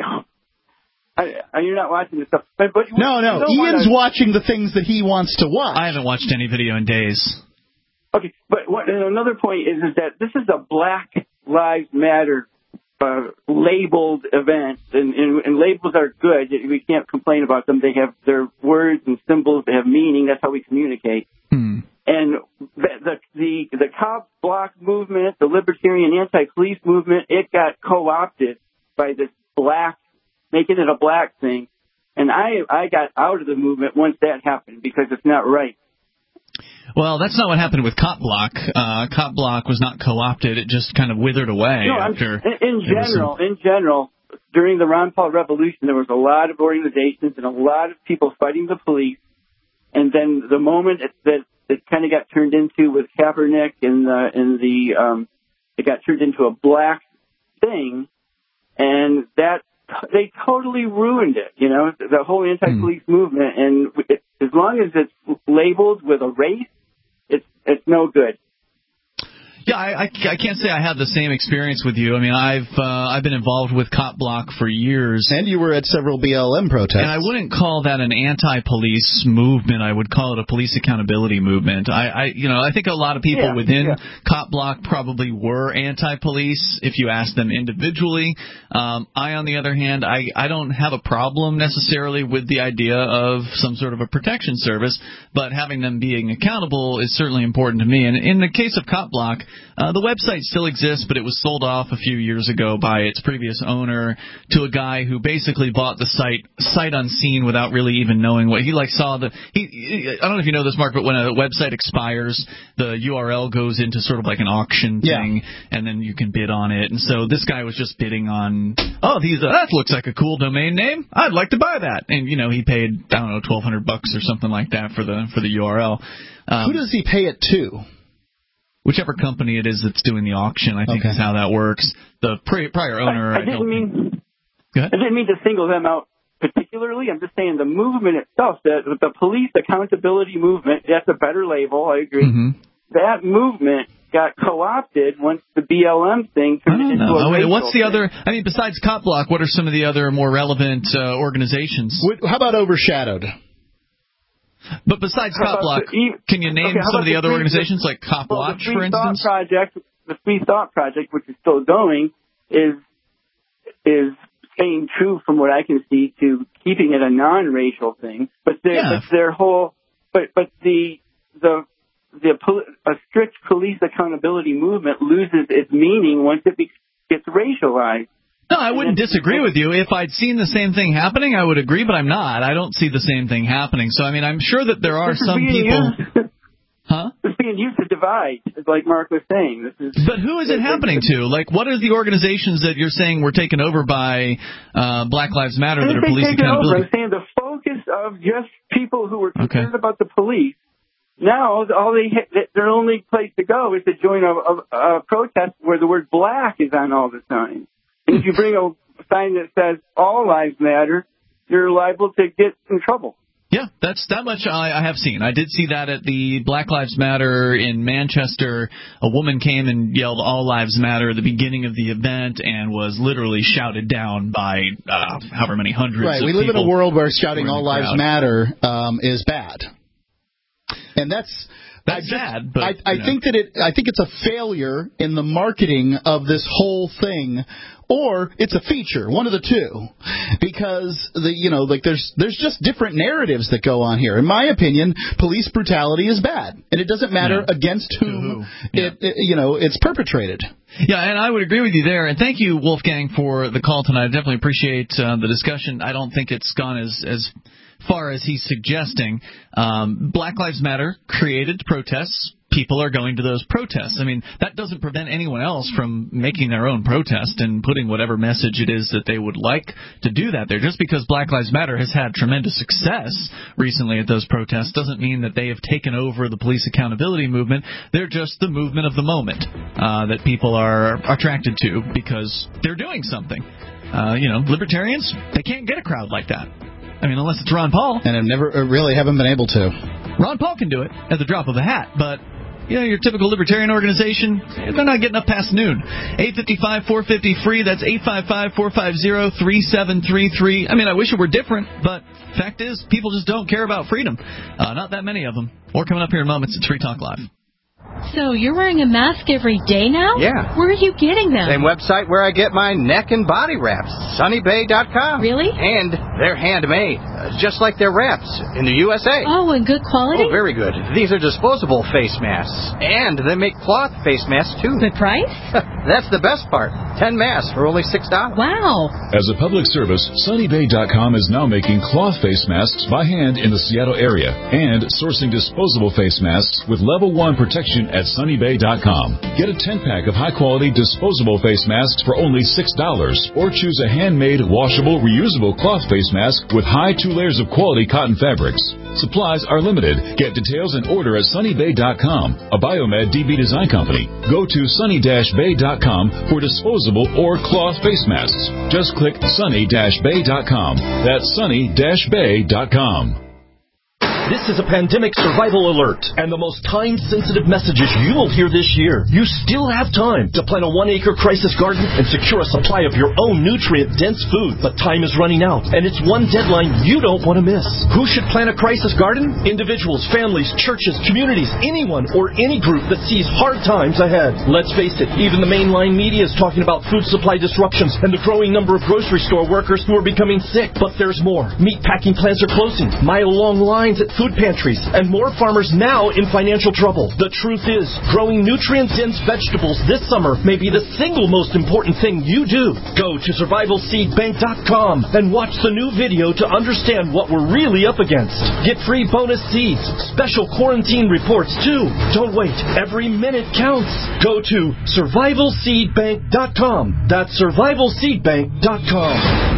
I, I, you're not watching this stuff, but, but no, no. Ian's wanna... watching the things that he wants to watch. I haven't watched any video in days. Okay, but what, another point is, is that this is a Black Lives Matter uh, labeled event, and, and, and labels are good. We can't complain about them. They have their words and symbols. They have meaning. That's how we communicate. Hmm. And the, the the the cop block movement, the libertarian anti-police movement, it got co-opted by this black, making it a black thing. And I I got out of the movement once that happened because it's not right. Well, that's not what happened with Cop Block. Uh, Cop Block was not co-opted; it just kind of withered away. No, after. In, in general, some... in general, during the Ron Paul Revolution, there was a lot of organizations and a lot of people fighting the police. And then the moment it, that it kind of got turned into with Kaepernick and the and the um, it got turned into a black thing, and that they totally ruined it. You know, the whole anti-police mm. movement, and it, as long as it's labeled with a race, it's it's no good. Yeah, I, I, I can't say I have the same experience with you. I mean, I've uh, I've been involved with Cop Block for years. And you were at several B L M protests. And I wouldn't call that an anti-police movement. I would call it a police accountability movement. I, I you know, I think a lot of people yeah, within yeah. Cop Block probably were anti-police if you asked them individually. Um, I, on the other hand, I, I don't have a problem necessarily with the idea of some sort of a protection service, but having them being accountable is certainly important to me. And in the case of Cop Block, Uh, the website still exists, but it was sold off a few years ago by its previous owner to a guy who basically bought the site sight unseen without really even knowing what he like saw the. He, he, I don't know if you know this, Mark, but when a website expires, the U R L goes into sort of like an auction thing, yeah. and then you can bid on it. And so this guy was just bidding on, oh, these that looks like a cool domain name. I'd like to buy that. And you know, he paid I don't know twelve hundred bucks or something like that for the for the U R L. Um, Who does he pay it to? Whichever company it is that's doing the auction, I think okay. is how that works. The pri- prior owner. I, I didn't mean. Go ahead. I didn't mean to single them out particularly. I'm just saying the movement itself, the, the police accountability movement. That's a better label. I agree. Mm-hmm. That movement got co-opted once the B L M thing turned into know. a oh, wait, racial what's the thing. other? I mean, besides Cop Block, what are some of the other more relevant uh, organizations? How about Overshadowed? But besides Cop Block, the, can you name okay, some of the, the other free, organizations like Cop well, Watch, the for instance? Thought Project, the Free Thought Project, which is still going, is is staying true from what I can see to keeping it a non-racial thing. But their, yeah. but their whole, but but the the the a strict police accountability movement loses its meaning once it gets racialized. No, I wouldn't disagree with you. If I'd seen the same thing happening, I would agree, but I'm not. I don't see the same thing happening. So, I mean, I'm sure that there are this some people... Used, huh? It's being used to divide, like Mark was saying. This is, but who is it happening to? Like, what are the organizations that you're saying were taken over by uh, Black Lives Matter that are police accountability? Over. I'm saying the focus of just people who were concerned okay. about the police. Now, all they their only place to go is to join a, a, a protest where the word black is on all the signs. And if you bring a sign that says all lives matter, you're liable to get in trouble. Yeah, that's that much I, I have seen. I did see that at the Black Lives Matter in Manchester. A woman came and yelled "All Lives Matter" at the beginning of the event and was literally shouted down by uh, however many hundreds right. of people. Right, we live in a world where shouting "All Lives crowd. Matter" um, is bad. And that's... That's just, sad, but I, I you know. think that it. I think it's a failure in the marketing of this whole thing, or it's a feature, one of the two, because the you know like there's there's just different narratives that go on here. In my opinion, police brutality is bad, and it doesn't matter yeah. against whom yeah. it, it you know it's perpetrated. Yeah, and I would agree with you there. And thank you, Wolfgang, for the call tonight. I definitely appreciate uh, the discussion. I don't think it's gone as as far as he's suggesting. Um, Black Lives Matter created protests. People are going to those protests. I mean, that doesn't prevent anyone else from making their own protest and putting whatever message it is that they would like to do that there. Just because Black Lives Matter has had tremendous success recently at those protests doesn't mean that they have taken over the police accountability movement. They're just the movement of the moment uh, that people are attracted to because they're doing something. Uh, you know, libertarians, they can't get a crowd like that. I mean, unless it's Ron Paul. And have never really haven't been able to. Ron Paul can do it at the drop of a hat, but you know, your typical libertarian organization, they're not getting up past noon. eight five five, four five zero, free. That's eight five five, four five zero, three seven three three. I mean, I wish it were different, but fact is, people just don't care about freedom. Uh, not that many of them. More coming up here in moments. It's Free Talk Live. So you're wearing a mask every day now? Yeah. Where are you getting them? Same website where I get my neck and body wraps, sunny bay dot com. Really? And they're handmade, uh, just like their wraps in the U S A. Oh, and good quality? Oh, very good. These are disposable face masks. And they make cloth face masks, too. Good price? That's the best part. Ten masks for only six dollars. Wow. As a public service, sunny bay dot com is now making cloth face masks by hand in the Seattle area and sourcing disposable face masks with level one protection at sunny bay dot com. Get a ten-pack of high-quality disposable face masks for only six dollars, or choose a handmade, washable, reusable cloth face mask with high two layers of quality cotton fabrics. Supplies are limited. Get details and order at sunny bay dot com, a Biomed D B design company. Go to sunny bay dot com for disposable or cloth face masks. Just click sunny bay dot com. That's sunny bay dot com. This is a pandemic survival alert, and the most time-sensitive messages you will hear this year. You still have time to plant a one-acre crisis garden and secure a supply of your own nutrient-dense food. But time is running out, and it's one deadline you don't want to miss. Who should plant a crisis garden? Individuals, families, churches, communities, anyone or any group that sees hard times ahead. Let's face it, even the mainline media is talking about food supply disruptions and the growing number of grocery store workers who are becoming sick. But there's more. Meat packing plants are closing. Mile-long lines at food pantries, and more farmers now in financial trouble. The truth is, growing nutrient-dense vegetables this summer may be the single most important thing you do. Go to survival seed bank dot com and watch the new video to understand what we're really up against. Get free bonus seeds, special quarantine reports too. Don't wait. Every minute counts. Go to survival seed bank dot com. That's survival seed bank dot com.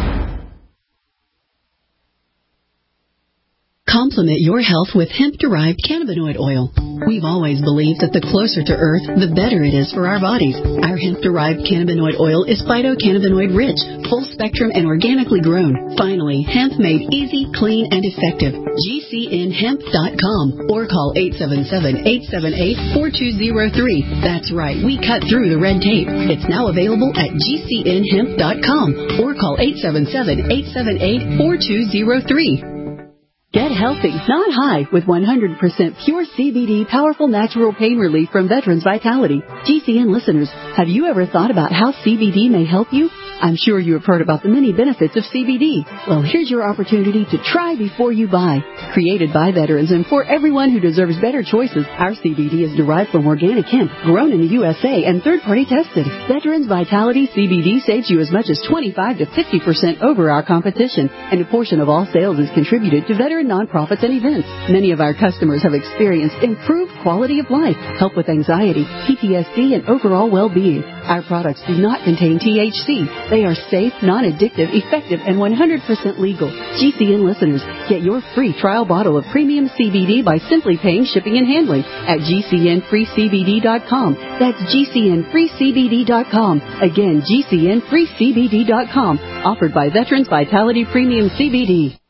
Complement your health with hemp-derived cannabinoid oil. We've always believed that the closer to Earth, the better it is for our bodies. Our hemp-derived cannabinoid oil is phytocannabinoid-rich, full-spectrum, and organically grown. Finally, hemp made easy, clean, and effective. G C N hemp dot com or call eight seven seven, eight seven eight, four two zero three. That's right, we cut through the red tape. It's now available at G C N hemp dot com or call eight seven seven, eight seven eight, four two zero three. Get healthy, not high, with one hundred percent pure C B D powerful natural pain relief from Veterans Vitality. G C N listeners, have you ever thought about how C B D may help you? I'm sure you have heard about the many benefits of C B D. Well, here's your opportunity to try before you buy. Created by veterans and for everyone who deserves better choices, our C B D is derived from organic hemp, grown in the U S A, and third-party tested. Veterans Vitality C B D saves you as much as twenty-five to fifty percent over our competition, and a portion of all sales is contributed to veteran nonprofits and events. Many of our customers have experienced improved quality of life, help with anxiety, P T S D, and overall well-being. Our products do not contain T H C. They are safe, non-addictive, effective, and one hundred percent legal. G C N listeners, get your free trial bottle of premium C B D by simply paying shipping and handling at G C N free C B D dot com. That's G C N free C B D dot com. Again, G C N free C B D dot com. Offered by Veterans Vitality Premium C B D.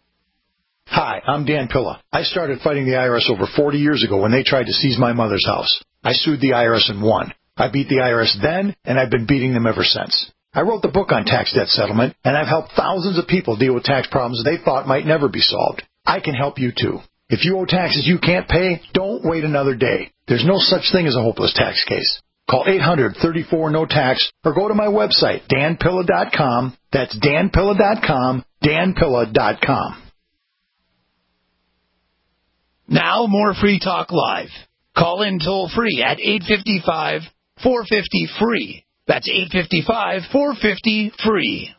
Hi, I'm Dan Pilla. I started fighting the I R S over forty years ago when they tried to seize my mother's house. I sued the I R S and won. I beat the I R S then, and I've been beating them ever since. I wrote the book on tax debt settlement, and I've helped thousands of people deal with tax problems they thought might never be solved. I can help you, too. If you owe taxes you can't pay, don't wait another day. There's no such thing as a hopeless tax case. Call eight hundred, thirty-four, no tax or go to my website, dan pilla dot com. That's dan pilla dot com, dan pilla dot com. Now more Free Talk Live. Call in toll free at eight five five, four five zero, free. That's eight five five, four five zero, free.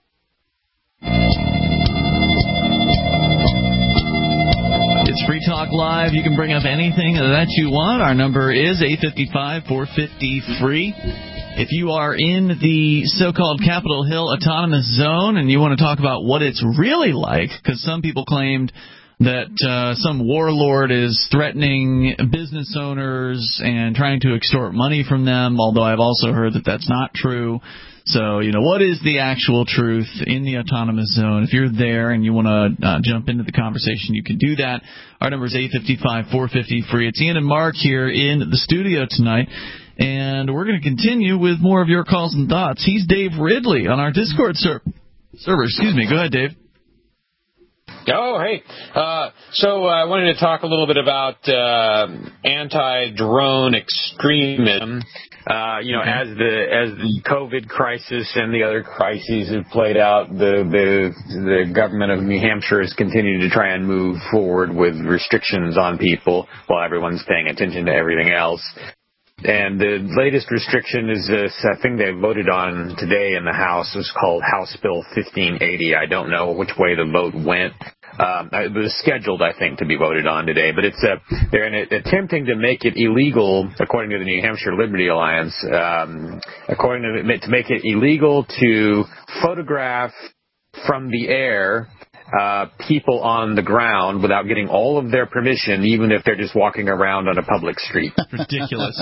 It's Free Talk Live. You can bring up anything that you want. Our number is eight five five, four five zero, free. If you are in the so-called Capitol Hill Autonomous Zone and you want to talk about what it's really like, because some people claimed that uh, some warlord is threatening business owners and trying to extort money from them, although I've also heard that that's not true. So, you know, what is the actual truth in the autonomous zone? If you're there and you want to uh, jump into the conversation, you can do that. Our number is eight five five, four five zero, free. It's Ian and Mark here in the studio tonight, and we're going to continue with more of your calls and thoughts. He's Dave Ridley on our Discord ser- server. Excuse me. Go ahead, Dave. Oh, hey. Uh, so uh, I wanted to talk a little bit about uh, anti-drone extremism. Uh, you know, as the as the COVID crisis and the other crises have played out, the the the government of New Hampshire is continuing to try and move forward with restrictions on people while everyone's paying attention to everything else. And the latest restriction is this uh, thing they voted on today in the House. It's called House Bill fifteen eighty. I don't know which way the vote went. Um, it was scheduled, I think, to be voted on today. But it's uh, they're in a, attempting to make it illegal, according to the New Hampshire Liberty Alliance, um, according to the, to make it illegal to photograph from the air Uh, people on the ground without getting all of their permission, even if they're just walking around on a public street. Ridiculous.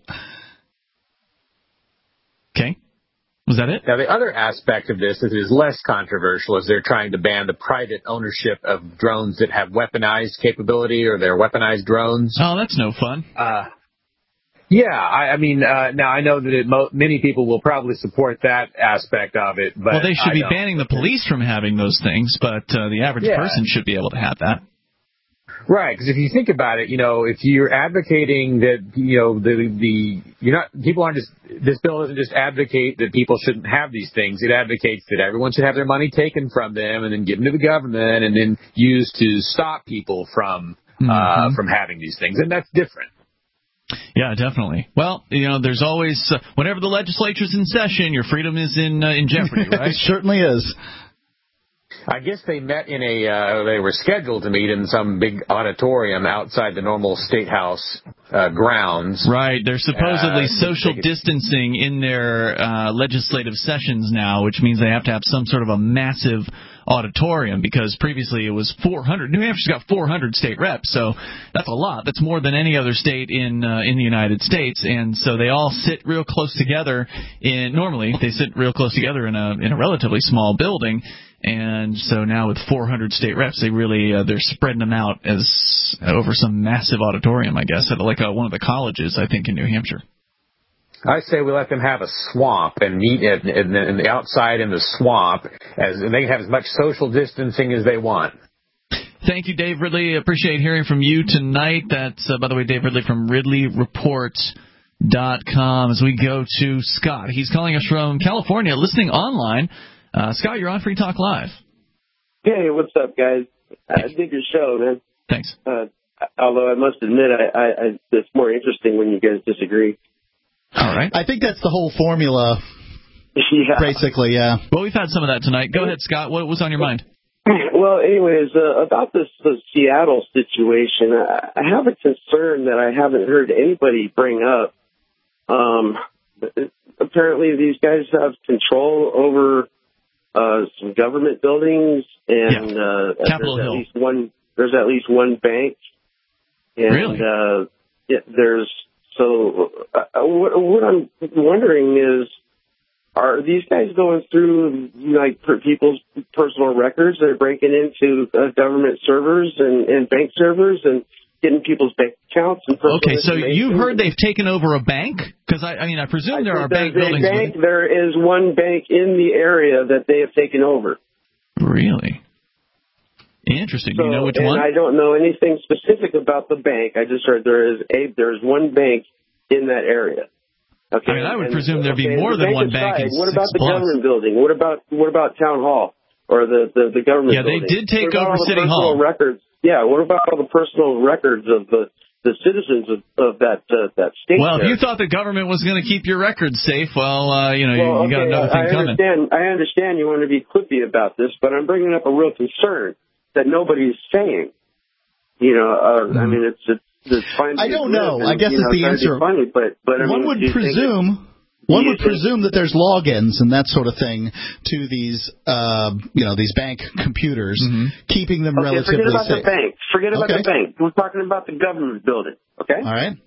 Okay. Was that it? Now, the other aspect of this that is less controversial is they're trying to ban the private ownership of drones that have weaponized capability or they're weaponized drones. Oh, that's no fun. Uh, yeah, I, I mean, uh, now I know that it, mo- many people will probably support that aspect of it. But well, they should I be don't. banning the police from having those things, but uh, the average Yeah. person should be able to have that. Right, because if you think about it, you know, if you're advocating that, you know, the the you're not people aren't just this bill doesn't just advocate that people shouldn't have these things. It advocates that everyone should have their money taken from them and then given to the government and then used to stop people from uh, Mm-hmm. from having these things, and that's different. Yeah, definitely. Well, you know, there's always uh, whenever the legislature's in session, your freedom is in uh, in jeopardy, right? It certainly is. I guess they met in a, uh, they were scheduled to meet in some big auditorium outside the normal State House uh, grounds. Right. They're supposedly Uh, social they- distancing in their uh, legislative sessions now, which means they have to have some sort of a massive auditorium, because previously it was four hundred. New Hampshire's got four hundred state reps, so that's a lot. That's more than any other state in uh, in the United States, and so they all sit real close together. In normally they sit real close together in a in a relatively small building, and so now with four hundred state reps, they really uh, they're spreading them out as uh, over some massive auditorium, I guess, at like uh, one of the colleges, I think, in New Hampshire. I say we let them have a swamp and meet in, in, in the outside in the swamp, as and they can have as much social distancing as they want. Thank you, Dave Ridley. Appreciate hearing from you tonight. That's, uh, by the way, Dave Ridley from Ridley Report dot com. As we go to Scott. He's calling us from California, listening online. Uh, Scott, you're on Free Talk Live. Hey, what's up, guys? I dig your show, man. Thanks. Uh, although I must admit, I, I, I, it's more interesting when you guys disagree. All right. I think that's the whole formula, yeah. basically, yeah. Well, we've had some of that tonight. Go ahead, Scott. What was on your mind? Well, anyways, uh, about this the Seattle situation, I, I have a concern that I haven't heard anybody bring up. Um, apparently, these guys have control over uh, some government buildings, and yeah. uh, Capitol there's Hill. at least one. There's at least one bank, and really? uh, yeah, there's. So uh, what, what I'm wondering is, are these guys going through like per people's personal records? They're breaking into uh, government servers and, and bank servers and getting people's bank accounts and personal Okay, so information. you've heard they've taken over a bank? Because I, I mean, I presume I there are bank there's a buildings. Bank, with... There is one bank in the area that they have taken over. Really? Interesting. So, Do you know which and one? I don't know anything specific about the bank. I just heard there is a there's one bank in that area. Okay. I mean, I would and, presume there'd be okay, more the than one bank aside, in What about six the blocks. government building? What about what about town hall or the the, the government? Yeah, they building? did take what about over all the City personal Hall. Records. Yeah. What about all the personal records of the the citizens of, of that uh, that state? Well, there? if you thought the government was going to keep your records safe, well, uh, you know, well, you, you got okay, another I thing coming. understand. I understand you want to be quippy about this, but I'm bringing up a real concern that nobody's saying. You know, uh, mm. I mean, it's it's, it's fine. I don't know. And, I guess you it's know, the answer. Funny, but but I one mean, would do you presume. Think, one would presume that there's logins and that sort of thing to these, uh, you know, these bank computers, mm-hmm. keeping them okay, relatively forget about safe. the bank. Forget about okay. the bank. We're talking about the government building. Okay. All right.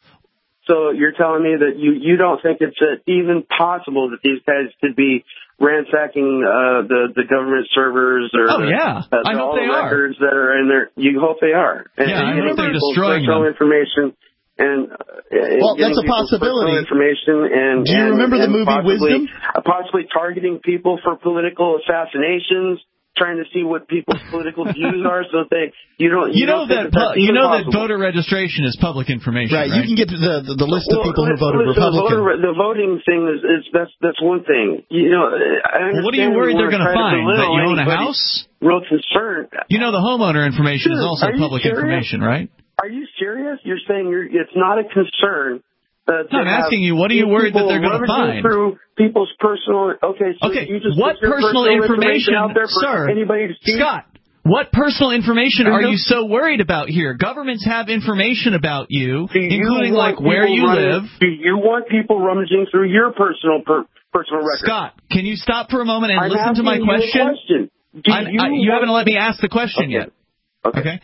So you're telling me that you, you don't think it's uh, even possible that these guys could be ransacking uh, the the government servers or oh the, yeah, uh, I hope all they the are. records that are in there? You hope they are. And, yeah, and I hope they're destroying personal them. information and uh, well, that's a possibility. Information and do you and, remember and the movie possibly, Wisdom? Uh, possibly targeting people for political assassinations. Trying to see what people's political views are, so they you don't you you, know don't that, think that pu- you know possible. that voter registration is public information, right? Right. You can get the the, the list well, of people who voted listen, Republican. The, voter, the voting thing is, is that's that's one thing. You know, I well, what are you worried they're going to find? That you own a house? Real concerned. You know, the homeowner information Dude, is also public serious? information, right? Are you serious? You're saying you're, it's not a concern. Uh, no, I'm asking you, what are you worried that they're going to find? Through people's personal. Okay. So okay. You just what personal personal information, information out there for sir? Anybody to see? Scott. What personal information are you so worried about here? Governments have information about you, you including like where you running, live. Do you want people rummaging through your personal per, personal records? Scott, can you stop for a moment and I'm listen to my you question? A question. Do I, you, I, you haven't let me ask the question okay. yet. Okay. okay.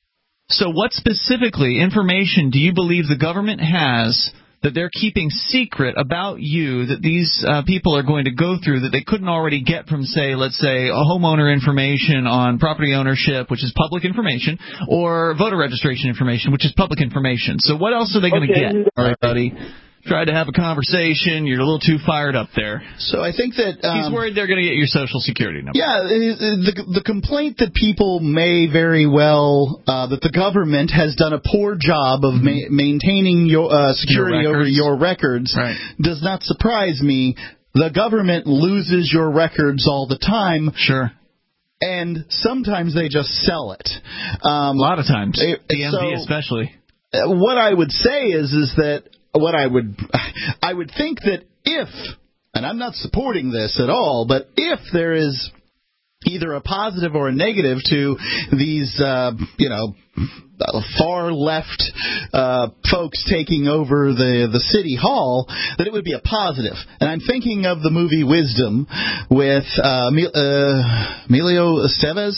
So what specifically information do you believe the government has that they're keeping secret about you that these uh, people are going to go through that they couldn't already get from, say, let's say, a homeowner information on property ownership, which is public information, or voter registration information, which is public information. So what else are they going to okay. get? All right, buddy. Tried to have a conversation. You're a little too fired up there. So I think that um, he's worried they're going to get your social security number. Yeah, the the complaint that people may very well uh, that the government has done a poor job of ma- maintaining your uh, security your over your records right. does not surprise me. The government loses your records all the time. Sure. and sometimes they just sell it. Um, a lot of times, it, D M V so, especially. What I would say is, is that what I would, I would think that if, and I'm not supporting this at all, but if there is either a positive or a negative to these, uh, you know, far left uh, folks taking over the, the city hall, that it would be a positive. And I'm thinking of the movie Wisdom with uh, uh, Emilio Estevez.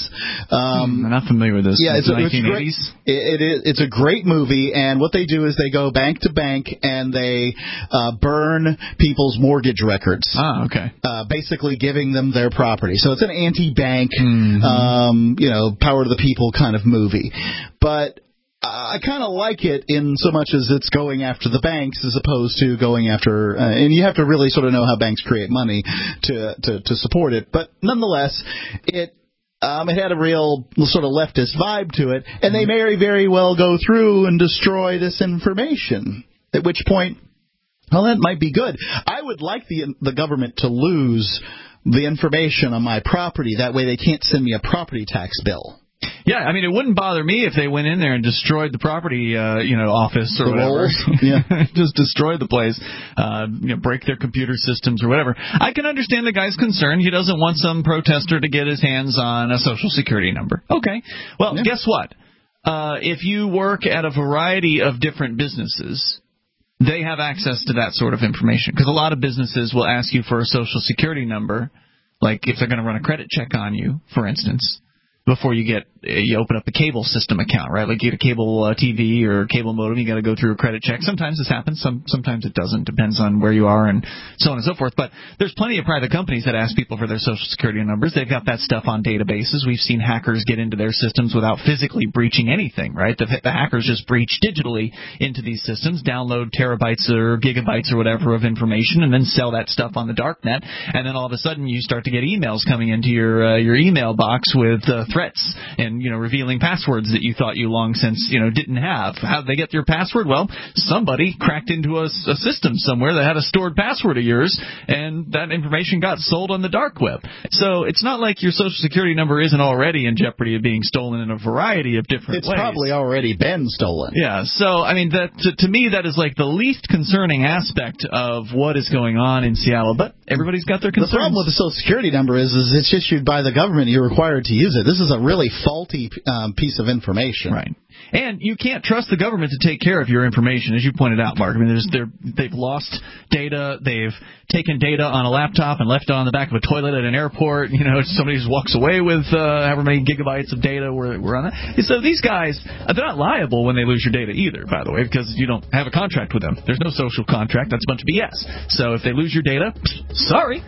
Um, I'm not familiar with this. Yeah, it's, it's a, great, it, it, it's a great movie, and what they do is they go bank to bank and they uh, burn people's mortgage records. Ah, okay. Uh, basically giving them their property. So it's an anti-bank, mm-hmm. um, you know, power to the people kind of movie. But I kind of like it in so much as it's going after the banks as opposed to going after, uh, and you have to really sort of know how banks create money to to, to support it. But nonetheless, it um, it had a real sort of leftist vibe to it, and they may very well go through and destroy this information. At which point, well, that might be good. I would like the the government to lose the information on my property. That way, they can't send me a property tax bill. Yeah, I mean, it wouldn't bother me if they went in there and destroyed the property, uh, you know, office or the whatever. Rolls. Yeah, just destroy the place, uh, you know, break their computer systems or whatever. I can understand the guy's concern. He doesn't want some protester to get his hands on a Social Security number. Okay, well, yeah. Guess what? Uh, if you work at a variety of different businesses, they have access to that sort of information because a lot of businesses will ask you for a Social Security number, like if they're going to run a credit check on you, for instance. Before you get, you open up a cable system account, right? Like you get a cable uh, T V or cable modem, you got to go through a credit check. Sometimes this happens, some sometimes it doesn't. Depends on where you are and so on and so forth. But there's plenty of private companies that ask people for their Social Security numbers. They've got that stuff on databases. We've seen hackers get into their systems without physically breaching anything, right? The, the hackers just breach digitally into these systems, download terabytes or gigabytes or whatever of information, and then sell that stuff on the dark net. And then all of a sudden, you start to get emails coming into your uh, your email box with uh, threats and, you know, revealing passwords that you thought you long since, you know, didn't have. How did they get your password? Well, somebody cracked into a, a system somewhere that had a stored password of yours, and that information got sold on the dark web. So it's not like your Social Security number isn't already in jeopardy of being stolen in a variety of different it's ways. It's probably already been stolen. Yeah, so, I mean, that to, to me, that is like the least concerning aspect of what is going on in Seattle, but everybody's got their concerns. The problem with the Social Security number is, is it's issued by the government. You're required to use it. This is a really faulty um, piece of information. Right. And you can't trust the government to take care of your information, as you pointed out, Mark. I mean, there's, they're, they've lost data. They've taken data on a laptop and left it on the back of a toilet at an airport. You know, somebody just walks away with uh, however many gigabytes of data were, were on that. And so these guys, they're not liable when they lose your data either, by the way, because you don't have a contract with them. There's no social contract. That's a bunch of B S. So if they lose your data, sorry.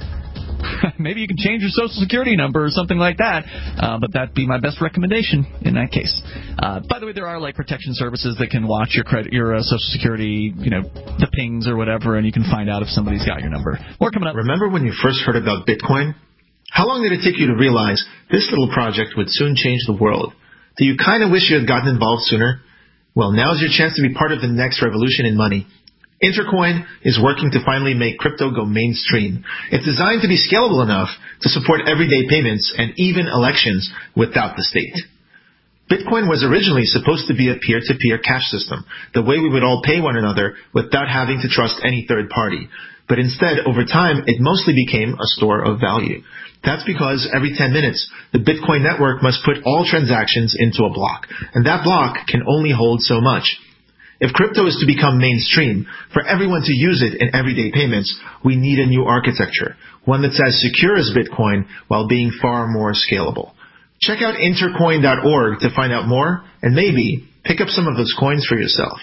Maybe you can change your Social Security number or something like that, uh, but that'd be my best recommendation in that case. Uh, by the way, there are like protection services that can watch your credit, your uh, Social Security, you know, the pings or whatever, and you can find out if somebody's got your number. More coming up. Remember when you first heard about Bitcoin? How long did it take you to realize this little project would soon change the world? Do you kind of wish you had gotten involved sooner? Well, now's your chance to be part of the next revolution in money. Intercoin is working to finally make crypto go mainstream. It's designed to be scalable enough to support everyday payments and even elections without the state. Bitcoin was originally supposed to be a peer-to-peer cash system, the way we would all pay one another without having to trust any third party. But instead, over time, it mostly became a store of value. That's because every ten minutes, the Bitcoin network must put all transactions into a block, and that block can only hold so much. If crypto is to become mainstream, for everyone to use it in everyday payments, we need a new architecture, one that's as secure as Bitcoin while being far more scalable. Check out intercoin dot org to find out more, and maybe pick up some of those coins for yourself.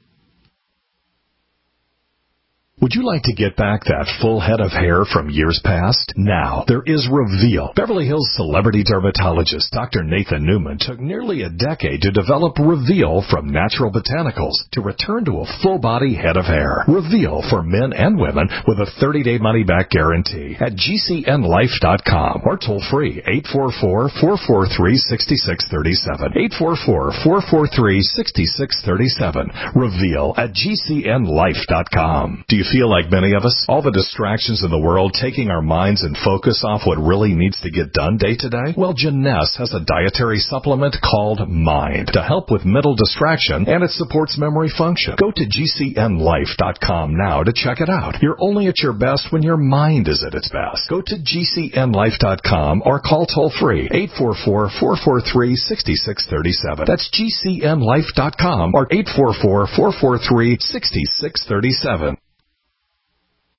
Would you like to get back that full head of hair from years past? Now, there is Reveal. Beverly Hills celebrity dermatologist Doctor Nathan Newman took nearly a decade to develop Reveal from natural botanicals to return to a full-body head of hair. Reveal for men and women with a thirty-day money-back guarantee at G C N life dot com or toll-free eight four four, four four three, six six three seven. eight four four, four four three, six six three seven. Reveal at G C N life dot com. Do you feel feel like many of us, all the distractions in the world taking our minds and focus off what really needs to get done day to day? Well, Jeunesse has a dietary supplement called Mind to help with mental distraction, and it supports memory function. Go to G C N life dot com now to check it out. You're only at your best when your mind is at its best. Go to G C N life dot com or call toll-free eight four four, four four three, six six three seven. That's G C N life dot com or eight four four, four four three, six six three seven.